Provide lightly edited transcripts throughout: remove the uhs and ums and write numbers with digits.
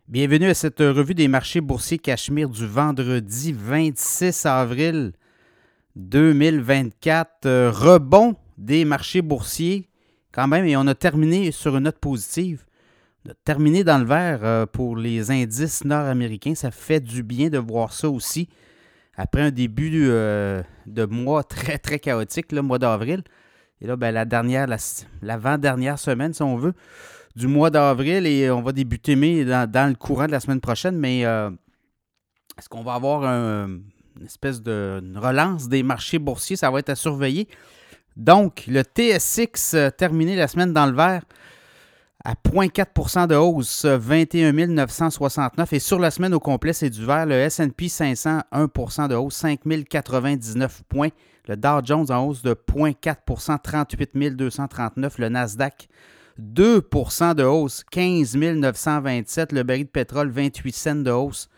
Bienvenue à cette revue des marchés boursiers Cachemire du vendredi 26 avril 2024. Rebond des marchés boursiers quand même, et on a terminé sur une note positive. On a terminé dans le vert pour les indices nord-américains. Ça fait du bien de voir ça aussi. Après un début de mois très, très chaotique, le mois d'avril. Et là, l'avant-dernière semaine, si on veut, du mois d'avril, et on va débuter mai dans le courant de la semaine prochaine, mais est-ce qu'on va avoir une espèce de relance des marchés boursiers? Ça va être à surveiller. Donc, le TSX terminé la semaine dans le vert à 0,4 % de hausse, 21 969. Et sur la semaine au complet, c'est du vert. Le S&P 500, 1 % de hausse, 5 099 points. Le Dow Jones en hausse de 0,4 %, 38 239. Le Nasdaq, 2 % de hausse, 15 927. Le baril de pétrole, 28 cents de hausse,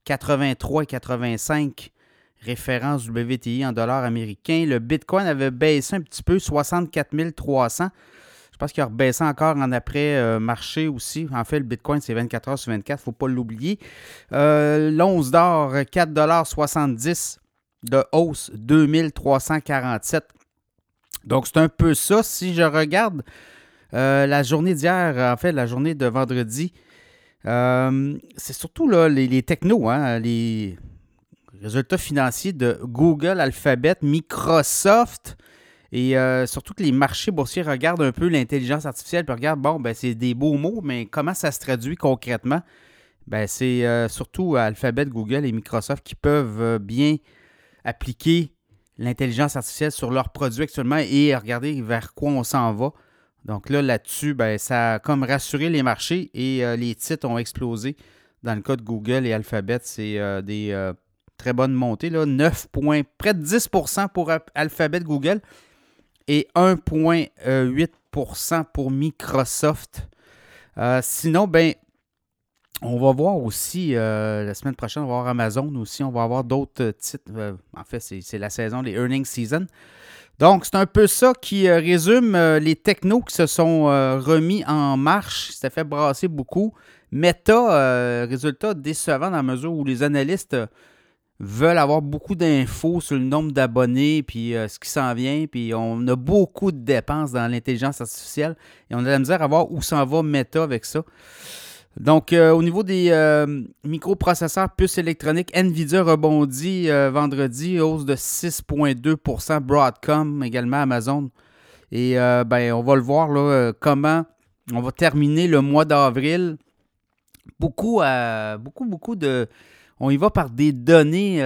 83,85. Référence du WTI en dollars américains. Le Bitcoin avait baissé un petit peu, 64 300. Je pense qu'il a rebaissé encore en après-marché aussi. En fait, le Bitcoin, c'est 24 heures sur 24, il ne faut pas l'oublier. L'once d'or, 4,70 $ de hausse, 2347. Donc, c'est un peu ça. Si je regarde la journée d'hier, en fait, la journée de vendredi, c'est surtout là, les technos, les résultats financiers de Google, Alphabet, Microsoft, et surtout que les marchés boursiers regardent un peu l'intelligence artificielle et regardent, c'est des beaux mots, mais comment ça se traduit concrètement? C'est surtout Alphabet, Google et Microsoft qui peuvent bien appliquer l'intelligence artificielle sur leurs produits actuellement et regarder vers quoi on s'en va. Donc là-dessus, ça a comme rassuré les marchés et les titres ont explosé. Dans le cas de Google et Alphabet, c'est des très bonnes montées. Là, 9 points, près de 10 % pour Alphabet, Google et 1,8 % pour Microsoft. Sinon, on va voir aussi, la semaine prochaine, on va voir Amazon aussi. On va avoir d'autres titres. En fait, c'est la saison, les earnings season. Donc, c'est un peu ça qui résume les technos qui se sont remis en marche. Ça fait brasser beaucoup. Meta, résultat décevant dans la mesure où les analystes veulent avoir beaucoup d'infos sur le nombre d'abonnés, puis ce qui s'en vient, puis on a beaucoup de dépenses dans l'intelligence artificielle et on a de la misère à voir où s'en va Meta avec ça. Donc, au niveau des microprocesseurs puces électroniques, Nvidia rebondit vendredi, hausse de 6,2 %, Broadcom également, Amazon. Et on va le voir là, comment on va terminer le mois d'avril. Beaucoup de... On y va par des données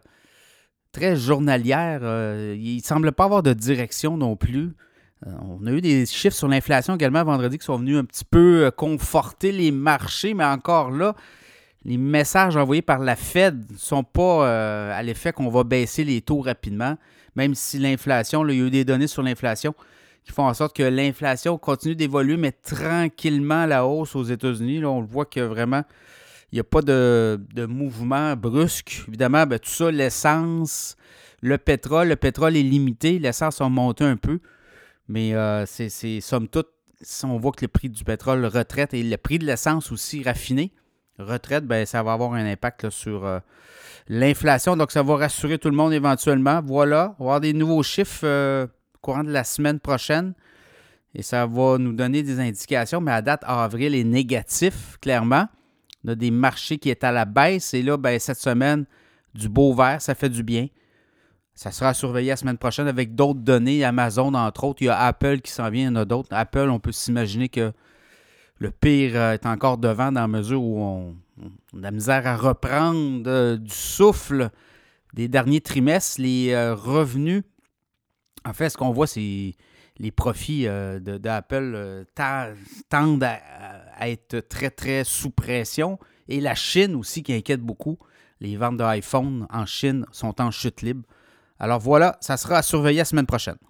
très journalières. Il ne semble pas avoir de direction non plus. On a eu des chiffres sur l'inflation également vendredi qui sont venus un petit peu conforter les marchés, mais encore là, les messages envoyés par la Fed ne sont pas à l'effet qu'on va baisser les taux rapidement, même si l'inflation, là, il y a eu des données sur l'inflation qui font en sorte que l'inflation continue d'évoluer, mais tranquillement à la hausse aux États-Unis. Là, on le voit que vraiment, il n'y a pas de mouvement brusque. Évidemment, tout ça, l'essence, le pétrole est limité, l'essence a monté un peu. Mais c'est somme toute, on voit que le prix du pétrole retraite et le prix de l'essence aussi raffiné retraite, ça va avoir un impact là, sur l'inflation. Donc, ça va rassurer tout le monde éventuellement. Voilà, on va avoir des nouveaux chiffres au courant de la semaine prochaine. Et ça va nous donner des indications. Mais à date, avril est négatif, clairement. On a des marchés qui est à la baisse. Et là, cette semaine, du beau vert, ça fait du bien. Ça sera à surveiller la semaine prochaine avec d'autres données, Amazon entre autres. Il y a Apple qui s'en vient, il y en a d'autres. Apple, on peut s'imaginer que le pire est encore devant dans la mesure où on a de la misère à reprendre du souffle des derniers trimestres. Les revenus, en fait, ce qu'on voit, c'est les profits d'Apple tendent à être très, très sous pression. Et la Chine aussi qui inquiète beaucoup. Les ventes d'iPhone en Chine sont en chute libre. Alors voilà, ça sera à surveiller la semaine prochaine.